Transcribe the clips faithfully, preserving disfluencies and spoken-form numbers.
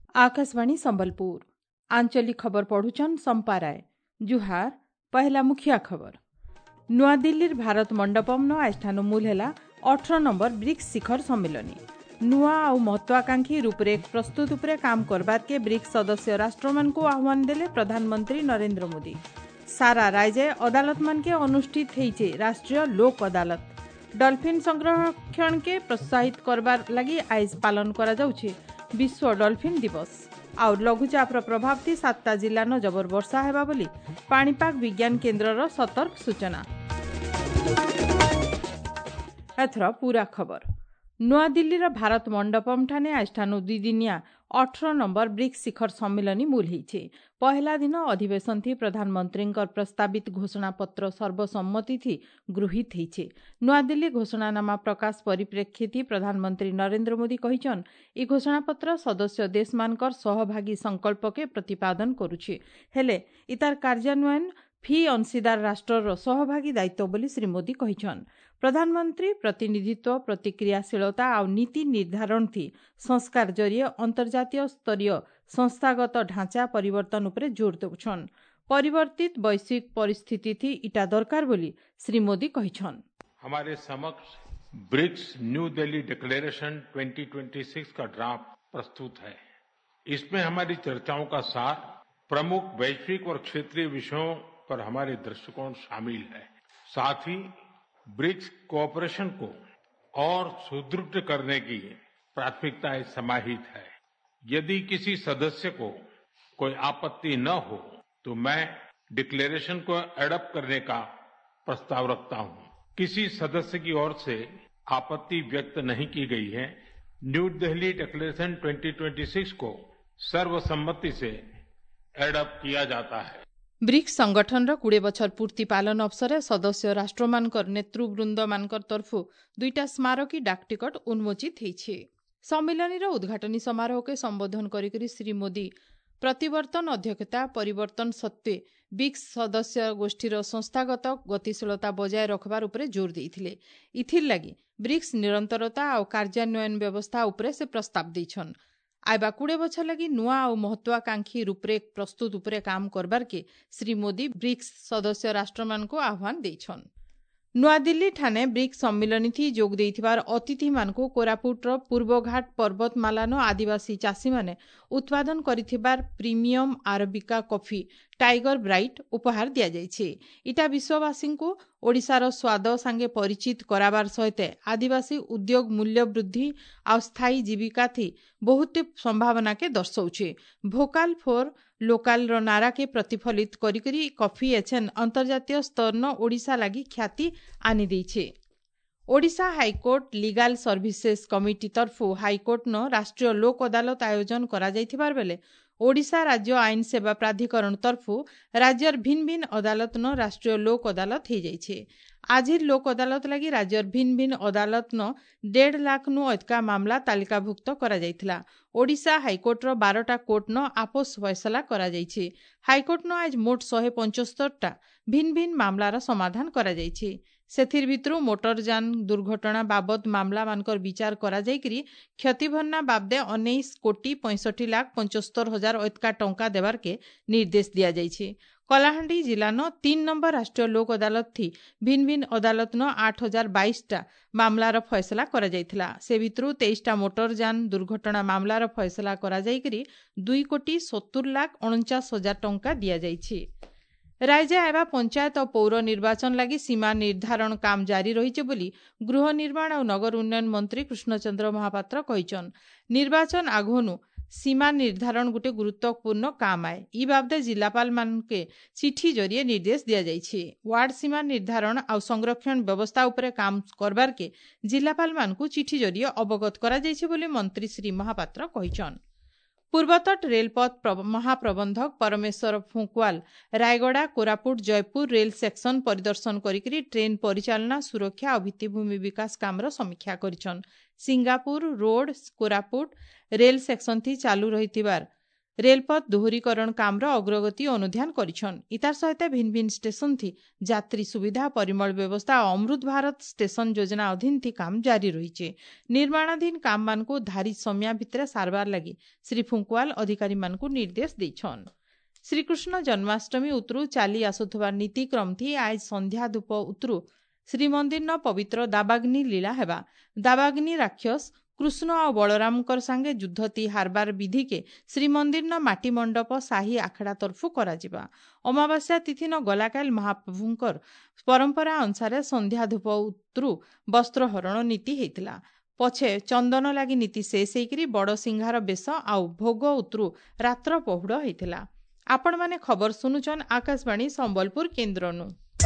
आकाशवाणी संबलपुर आंचलिक खबर पढ़ुचन संपाराय जुहार पहला मुखिया खबर नुआ दिल्लीर भारत मंडपम न आस्थानु मूल हेला अठारह नंबर ब्रिक्स शिखर सम्मेलनी नुआ आ महत्वाकांक्षी रूपरेख प्रस्तुत उपरे काम करबार के ब्रिक्स सदस्य राष्ट्र मान को आह्वान देले प्रधानमंत्री नरेंद्र मोदी। सारा राज्य अदालत मान के अनुष्ठित होइछे राष्ट्रीय लोक अदालत। डॉल्फिन संरक्षण के प्रोत्साहित करबार लगी आज पालन करा जाउछे विश्व डॉल्फिन दिवस। और लघुचाप प्रभाव थी सातटा जिला न जबर वर्षा हेबा बोली पाणीपाग विज्ञान केन्द्रर सतर्क सूचना। एथर पूरा खबर नुआ दिल्लीर भारत मंडपम ठाने आस्थानु दुईदिनिया अठारह नंबर ब्रिक्स शिखर सम्मेलनी मूल होइछे। पहला दिन अधिवेशन थी प्रधानमंत्री प्रस्तावित घोषणा पत्र सर्वसम्मति थी गृहीत होइछे। नुआ दिल्ली घोषणानामा प्रकाश परिप्रेक्षी थी प्रधानमंत्री नरेंद्र मोदी कहिछन ई घोषणा पत्र सदस्य देश मानकर सहभागी संकल्प के प्रतिपादन करुछे हेले इतार कार्यान्वयन फी अंशीदार राष्ट्रर सहभागी दायित्व बोली श्री मोदी कहिछन। प्रधानमंत्री प्रतिनिधित्व प्रतिक्रियाशीलता और नीति निर्धारण थी संस्कार जरिए अंतर्जातीय स्तरीय संस्थागत ढांचा परिवर्तन उपरे जोर देउछन। परिवर्तित वैश्विक परिस्थिति थी इटा दरकार बोली श्री मोदी कहिछन। हमारे समक्ष ब्रिक्स न्यू दिल्ली डिक्लेरेशन दो हज़ार छब्बीस का ड्राफ्ट प्रस्तुत है। इसमें हमारी चर्चाओं का सार प्रमुख वैश्विक और क्षेत्रीय विषयों पर हमारे दृष्टिकोण शामिल है। साथ ही ब्रिक्स कोऑपरेशन को और सुदृढ़ करने की प्राथमिकताएं समाहित है। यदि किसी सदस्य को कोई आपत्ति न हो तो मैं डिक्लेरेशन को एडॉप्ट करने का प्रस्ताव रखता हूं। किसी सदस्य की ओर से आपत्ति व्यक्त नहीं की गई है। न्यू दिल्ली डिक्लेरेशन दो हज़ार छब्बीस को सर्वसम्मति से एडॉप्ट किया जाता है। ब्रिक्स संगठन कोड़े बछर पूर्ति पालन अवसर सदस्य राष्ट्र मानकर नेतृवृंद मानकर तरफु दुईटा स्मारकी डाकटिकट उन्मोचित होइछे। सम्मेलनीर उद्घाटनी समारोह के संबोधन करी श्री मोदी प्रतिवर्तन अध्यक्षता परिवर्तन सत्वे ब्रिक्स सदस्य गोष्ठीर संस्थागत गतिशीलता बजाय रखबार उपरे जोर देइथिले। इथिर लागि ब्रिक्स निरंतरता और कार्यान्वयन व्यवस्था उपरे से प्रस्ताव दैछन। आइबा कुड़े बछर लगी नुआ और महत्वाकांक्षी रूपरेख प्रस्तुत उपरे काम करबार के श्री मोदी ब्रिक्स सदस्य राष्ट्र मान को आह्वान देइछन। नुआ दिल्ली ठाने ब्रिक्स सम्मेलनी थी जोग देइथिबार अतिथि मान को कोरापुटर पूर्वघाट पर्वतमाला न आदिवासी चाषी माने उत्पादन करिथिबार premium arabica coffee tiger bright उपहार दिया जाइछे। इटा विश्ववासी को ओडिशार स्वाद सांगे परिचित कराबार सहित आदिवासी उद्योग मूल्य वृद्धि और स्थायी जीविका थी बहुत संभावना के दर्शाउछे। भोकाल फॉर लोकाल रो नारा के प्रतिफलित करी करी कॉफी एछन अंतर्जातीय स्तर न ओडिशा लागि ख्याति आनी देइछे। Odisha high court legal services committee तरफु हाईकोर्ट न राष्ट्रीय लोक अदालत आयोजन करा जाइथिबार बेले ओडिशा राज्य आईन सेवा प्राधिकरण तरफु राज्यर भिन्न भिन्न अदालत न राष्ट्रीय लोक अदालत हो जाइछे। आजिर लोक अदालत लगी राज्यर भिन्न भिन्न अदालत न डेढ़ लाख नु अधिका मामला तालिकाभुक्त करा जाइथिला। ओडिशा हाईकोर्टर बारटा कोर्ट न आपोस फैसला करा जाइछे। हाईकोर्ट न आज मोट शहे पंचस्तर टा भिन्न भिन्न मामलार समाधान करा जाइछे। सेथिर भितरु मोटरजान दुर्घटना बाबद मामला मानकर विचार करा जाइकरी क्षति भरना बाबदे उन्नीस कोटी पैंसठ लाख पंचस्तर हजार अधिका टंका देवार के निर्देश दिया जाइछे। कलाहांडी जिला न तीन नंबर राष्ट्रीय लोक अदालत थी भिन्न भिन्न अदालत न आठ हजार बाईस टा मामलार फैसला करा जाइथिला। से भितरु तेईस टा मोटरजान दुर्घटना मामलार फैसला करा जाइकरी दुई कोटी सत्तर लाख उनचास हजार टंका दिया जाइछे। राज्य आइबा पंचायत और पौर निर्वाचन लगी सीमा निर्धारण काम जारी रही बोली गृह निर्माण और नगर उन्नयन मंत्री कृष्णचंद्र महापात्र कहिछन। निर्वाचन आगनु सीमा निर्धारण गोटे गुरुत्वपूर्ण काम आए ई बाबदे जिलापाल मान के चिठी जरिए निर्देश दिया जाइछे। वार्ड सीमा निर्धारण और संरक्षण व्यवस्था उपरे काम करबार के जिलापाल मान को चिठी जरिए अवगत करा जाइछे बोली मंत्री श्री महापात्र कहिछन। पूर्वतट रेलपथ महाप्रबंधक परमेश्वर फुंकवाल रायगड़ा कोरापुट जयपुर रेल सेक्शन परिदर्शन करी ट्रेन परिचालना सुरक्षा और भित्तिभूमि विकास काम समीक्षा करिछन। Singapur road Koraput rail section थी चालू रहिथिबार रेलपथ दोहरीकरण कामर अग्रगति अनुध्यान करिछन। इतार सहित भिन्न भिन्न स्टेशन थी यात्री सुविधा परिमल व्यवस्था और अमृत भारत स्टेशन योजना अधीन थी काम जारी रही। निर्माणाधीन काम मान को धारित समय भितर सारबार लगी श्री फुंकवाल अधिकारी मान को निर्देश देछन। श्रीकृष्ण जन्माष्टमी उतरू चाली आसुथबार नीतिक्रम थी आज संध्या धूप उतरू श्रीमंदिर न पवित्र दाबाग्नि लीला हेबा। दाबाग्नि राक्षस कृष्ण और बलराम सांगे युद्ध ती हारबार विधि के श्रीमंदिर न माटी मंडप शाही आखड़ा तरफु कराजिबा। अमावास्या तिथि न गलाकाल महाप्रभुंकर परंपरा अनुसार संध्या धूप उतरू वस्त्रहरण नीति हेतिला। पछे चंदन लागी नीति शेष होइकरी बड़ सिंहार बेश आउ भोग उतरू रात्र पहुड़ हेतिला। आपण माने खबर सुनुचन आकाशवाणी संबलपुर केन्द्रनु।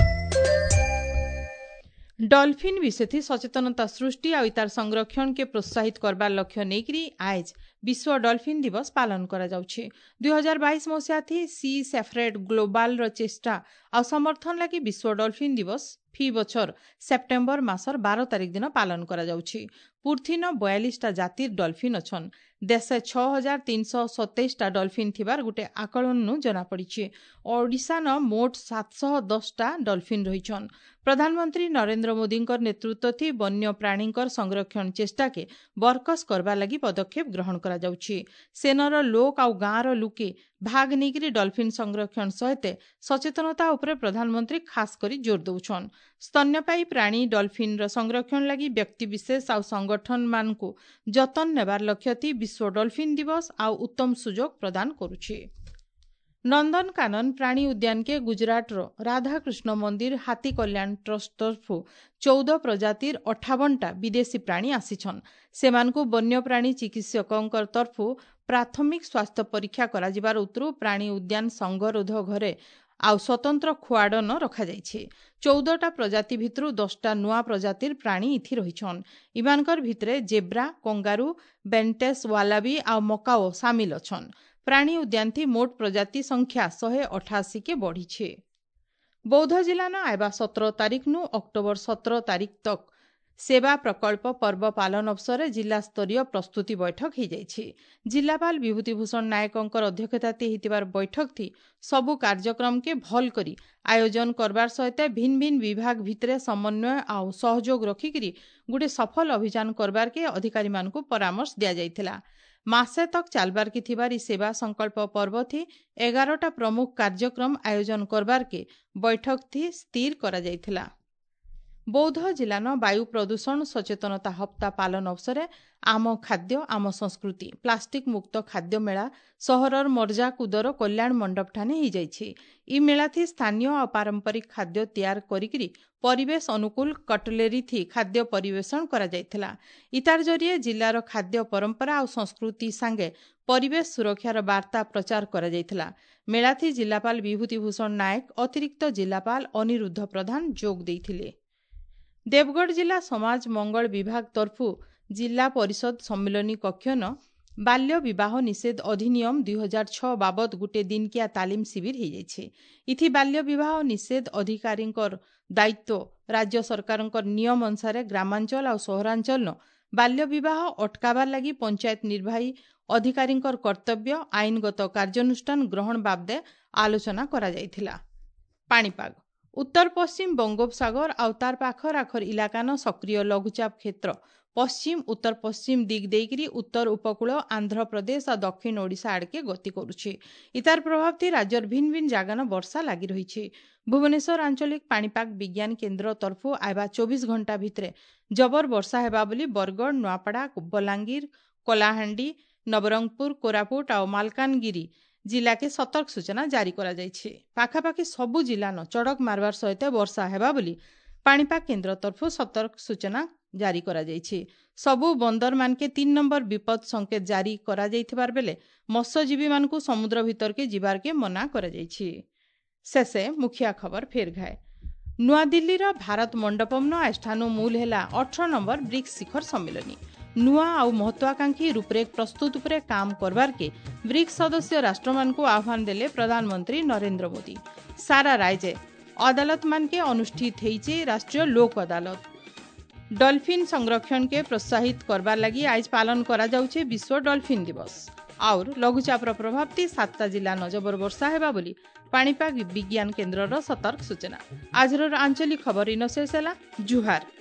डॉल्फिन विषय सचेतनता सृष्टि और इतार संरक्षण के प्रोत्साहित करबार लक्ष्य नेकरी आज विश्व डॉल्फिन दिवस पालन करा जाउछे। दुई हजार बाईस मसीहा थी सी सेफ्रेड ग्लोबाल रो चेष्टा और समर्थन लगी विश्व डॉल्फिन दिवस फी बछर सेप्टेम्बर मासर बारह तारिख दिन पालन करा जाउछे। पूर्थी न बयालीस टा जातिर डॉल्फिन अछन। देशे छह हजार तीन सौ सत्ताईस टा डॉल्फिन थिबार गुटे आकलन जना पड़िछे। ओडिशा न मोट सात सौ दस टा डॉल्फिन रहिछन। प्रधानमंत्री नरेंद्र मोदी नेतृत्व थी वन्य प्राणी संरक्षण चेष्टा के बरकस करबा लगी पदक्षेप ग्रहण करा जाउछे। सेनर लोक आउ गाँवर लुके भाग नेकरी डॉल्फिन संरक्षण सहित सचेतनता उपरे प्रधानमंत्री खास करी जोर दउछन। स्तन्यपायी प्राणी डॉल्फिन रो संरक्षण लगी व्यक्ति विशेष आउ संगठन मान को जतन नेबार लक्ष्य थी विश्व डॉल्फिन दिवस आउ उत्तम सुजोग प्रदान करुछे। नंदनकानन प्राणी उद्यान के गुजरात रो राधाकृष्ण मंदिर हाथी कल्याण ट्रस्ट तरफु चौदह प्रजातिर अठावन टा विदेशी प्राणी आसीछन। सेमानकु वन्य प्राणी चिकित्सकंकर तरफु प्राथमिक स्वास्थ्य परीक्षा कराजिबार उतरू प्राणी उद्यान संगरोध घरे आउ स्वतंत्र खुआड़न रखा जाइछे। चौदह टा प्रजाति भितरु दस टा नुआ प्रजातिर प्राणी इथि रहिछन। इमानकर भितरे जेब्रा कंगारू बेंटेस वालाबी आउ मकाओ शामिल अछन। प्राणी उद्यान थी मोट प्रजाति संख्या सौ अठासी के बढ़ी। बौद्ध जिला न आयबा सत्रह तारीख नु अक्टोबर सत्रह तारीख तक सेवा प्रकल्प पर्व पालन अवसर जिला स्तरीय प्रस्तुति बैठक हो जाइछे। जिलापाल विभूतिभूषण नायकंकर अध्यक्षताते हितिबार बैठक थी सबु कार्यक्रम के भल करी आयोजन करबार सहित भिन्न भिन्न विभाग भितरे समन्वय आउ सहयोग रखिकरी गुटे सफल अभियान करबार के अधिकारी मानकु परामर्श दिया जाइथिला। मासे तक चालबार की थिबार सेवा संकल्प पर्व थी एगारटा प्रमुख कार्यक्रम आयोजन करबार के बैठक थी स्थिर करा जाइथिला। बौद्ध जिला न वायु प्रदूषण सचेतनता हप्ता पालन अवसर आम खाद्य आम संस्कृति प्लास्टिक मुक्त खाद्य मेला सहरर मर्जाकुदर कल्याण मंडप ठाने ही जाइछे। इ मेला थी स्थानीय और पारंपरिक खाद्य तैयार करिकरी परिवेश अनुकूल कटलेरी थी खाद्य परिवेषण करा जाइथिला। इतार जरिए जिलार खाद्य परंपरा और संस्कृति सांगे परिवेश सुरक्षार वार्ता प्रचार करा जाइथिला। मेला थी जिलापाल विभूतिभूषण नायक अतिरिक्त जिलापाल अनिरुद्ध प्रधान जोग देइथिले। देवगढ़ जिला समाज मंगल विभाग तरफु जिला परिषद सम्मिलनी कक्ष न बाल्य विवाह निषेध अधिनियम दुई हजार छह बाबद गुटे दिन किया तालीम शिविर हो जाइछे। इथि बाल्य विवाह निषेध अधिकारी दायित्व राज्य सरकार नियम अनुसार ग्रामांचल और सहरांचल न बाल्य विवाह अटकाबार लगी पंचायत निर्वाही अधिकारी कर्तव्य आईनगत कार्यानुष्ठान ग्रहण बाबदे आलोचना करा जाइथिला। पाणीपाग उत्तर पश्चिम बंगोपसागर और तार पाखर आखर इलाका न सक्रिय लघुचाप क्षेत्र पश्चिम उत्तर पश्चिम दिग देकरी उत्तर उपकूल आंध्र प्रदेश और दक्षिण ओडिशा आड़के गति करुछे। इतार प्रभाव थी राज्यर भिन्न भिन्न जागा न वर्षा लगी रही। भुवनेश्वर आंचलिक पाणीपाग विज्ञान केन्द्र तरफु आयबा चौबीस घंटा भितरे जबर वर्षा हेबा बोली बरगढ़ नुआपड़ा बलांगीर कलाहांडी नवरंगपुर कोरापुट और मालकानगिरी जिला के सतर्क सूचना जारी करा जाइछे। पाखापाखि सबु जिला न चढ़क मारबार सहित वर्षा हेबा बोली पाणीपाग केन्द्र तरफु सतर्क सूचना जारी करा जाइछे। सबु बंदर मान के तीन नंबर विपद संकेत जारी करा जाइथिबार बेले मत्स्यजीवी मानकु समुद्र भीतर के जिबार के मना करा जाइछे। शेषे मुखिया खबर फेर घाए नुआ दिल्ली रा भारत मंडपम न आष्ठानु मूल हेला अठारह नंबर ब्रिक्स शिखर सम्मेलनी नुआ आउ महत्वाकांक्षी रूपरेख प्रस्तुत उपरे काम करबार के ब्रिक्स सदस्य राष्ट्र मान को आह्वान देले प्रधानमंत्री नरेंद्र मोदी। सारा राज्य अदालत मान के अनुष्ठित होइछे राष्ट्रीय लोक अदालत। डॉल्फिन संरक्षण के प्रोत्साहित करबार लगी आज पालन करा जाउछे विश्व डॉल्फिन दिवस। आउर लघुचापर प्रभाव ती सातटा जिला न जबर वर्षा हेबा बोली पाणीपाग विज्ञान केन्द्रर सतर्क सूचना। आजर आंचलिक खबर इन शेष ହେଲା। जुहार।